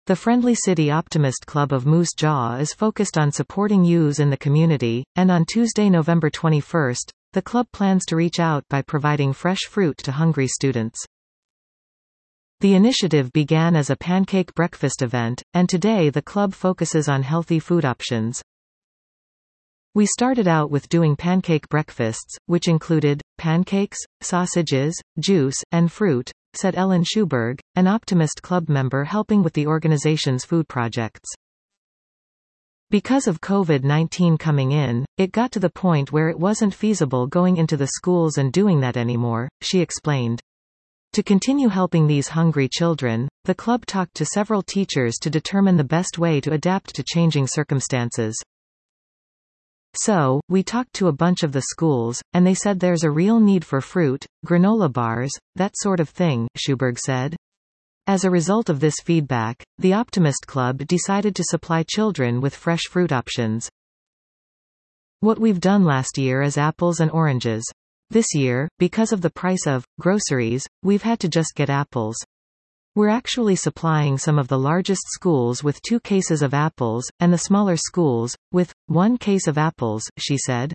The Friendly City Optimist Club of Moose Jaw is focused on supporting youths in the community, and on Tuesday, November 21, the club plans to reach out by providing fresh fruit to hungry students. The initiative began as a pancake breakfast event, and today the club focuses on healthy food options. We started out with doing pancake breakfasts, which included pancakes, sausages, juice, and fruit, said Ellen Schuberg, an Optimist Club member helping with the organization's food projects. Because of COVID-19 coming in, it got to the point where it wasn't feasible going into the schools and doing that anymore, she explained. To continue helping these hungry children, the club talked to several teachers to determine the best way to adapt to changing circumstances. So, we talked to a bunch of the schools, and they said there's a real need for fruit, granola bars, that sort of thing, Schuberg said. As a result of this feedback, the Optimist Club decided to supply children with fresh fruit options. What we've done last year is apples and oranges. This year, because of the price of groceries, we've had to just get apples. We're actually supplying some of the largest schools with 2 cases of apples, and the smaller schools, with 1 case of apples, she said.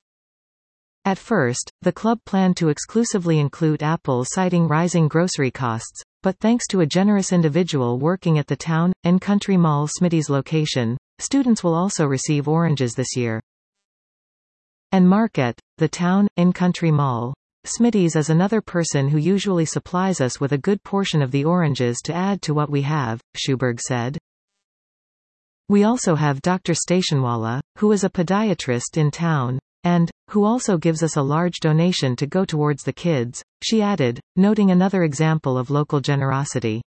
At first, the club planned to exclusively include apples, citing rising grocery costs, but thanks to a generous individual working at the Town and Country Mall Smitty's location, students will also receive oranges this year. And Mark at the Town and Country Mall Smitty's is another person who usually supplies us with a good portion of the oranges to add to what we have, Schuberg said. We also have Dr. Stationwala, who is a podiatrist in town, and who also gives us a large donation to go towards the kids, she added, noting another example of local generosity.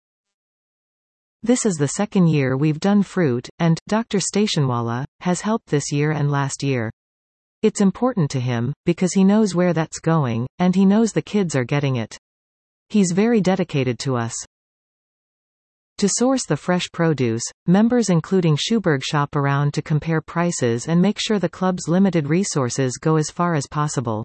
This is the second year we've done fruit, and Dr. Stationwala has helped this year and last year. It's important to him, because he knows where that's going, and he knows the kids are getting it. He's very dedicated to us. To source the fresh produce, members including Schuberg shop around to compare prices and make sure the club's limited resources go as far as possible.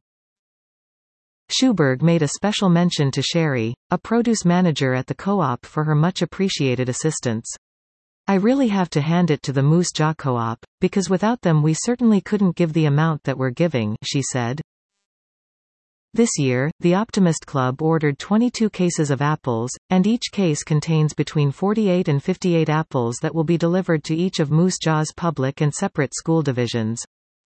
Schuberg made a special mention to Sherry, a produce manager at the co-op, for her much appreciated assistance. I really have to hand it to the Moose Jaw Co-op, because without them we certainly couldn't give the amount that we're giving, she said. This year, the Optimist Club ordered 22 cases of apples, and each case contains between 48 and 58 apples that will be delivered to each of Moose Jaw's public and separate school divisions.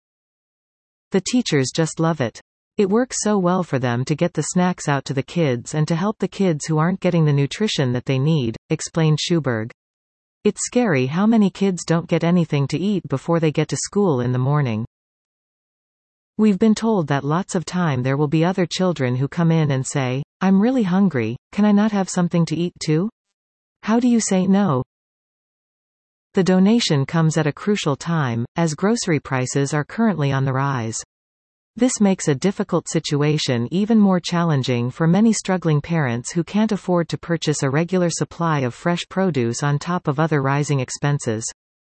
The teachers just love it. It works so well for them to get the snacks out to the kids and to help the kids who aren't getting the nutrition that they need, explained Schuberg. It's scary how many kids don't get anything to eat before they get to school in the morning. We've been told that lots of time there will be other children who come in and say, "I'm really hungry, can I not have something to eat too?" How do you say no? The donation comes at a crucial time, as grocery prices are currently on the rise. This makes a difficult situation even more challenging for many struggling parents who can't afford to purchase a regular supply of fresh produce on top of other rising expenses.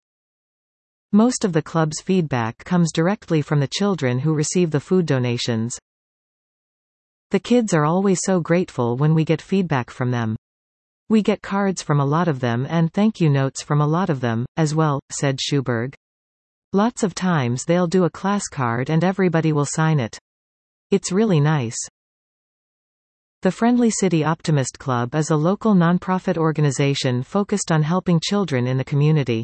Most of the club's feedback comes directly from the children who receive the food donations. The kids are always so grateful when we get feedback from them. We get cards from a lot of them and thank you notes from a lot of them, as well, said Schuberg. Lots of times they'll do a class card and everybody will sign it. It's really nice. The Friendly City Optimist Club is a local nonprofit organization focused on helping children in the community.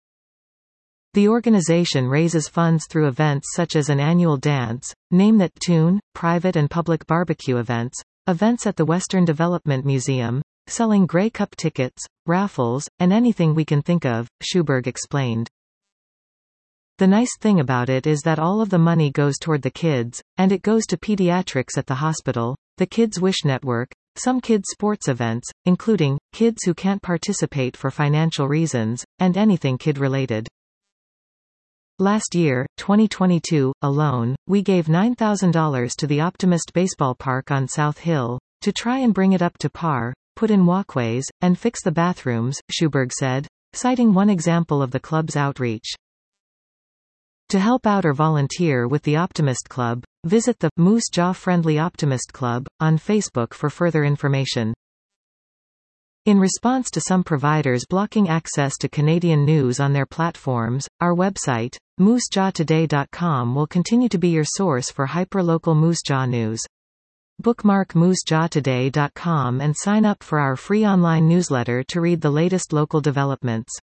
The organization raises funds through events such as an annual dance, Name That Tune, private and public barbecue events at the Western Development Museum, selling Grey Cup tickets, raffles, and anything we can think of, Schuberg explained. The nice thing about it is that all of the money goes toward the kids, and it goes to pediatrics at the hospital, the Kids Wish Network, some kids' sports events, including kids who can't participate for financial reasons, and anything kid-related. Last year, 2022, alone, we gave $9,000 to the Optimist Baseball Park on South Hill, to try and bring it up to par, put in walkways, and fix the bathrooms, Schuberg said, citing one example of the club's outreach. To help out or volunteer with the Optimist Club, visit the Moose Jaw Friendly Optimist Club on Facebook for further information. In response to some providers blocking access to Canadian news on their platforms, our website, moosejawtoday.com will continue to be your source for hyperlocal Moose Jaw news. Bookmark moosejawtoday.com and sign up for our free online newsletter to read the latest local developments.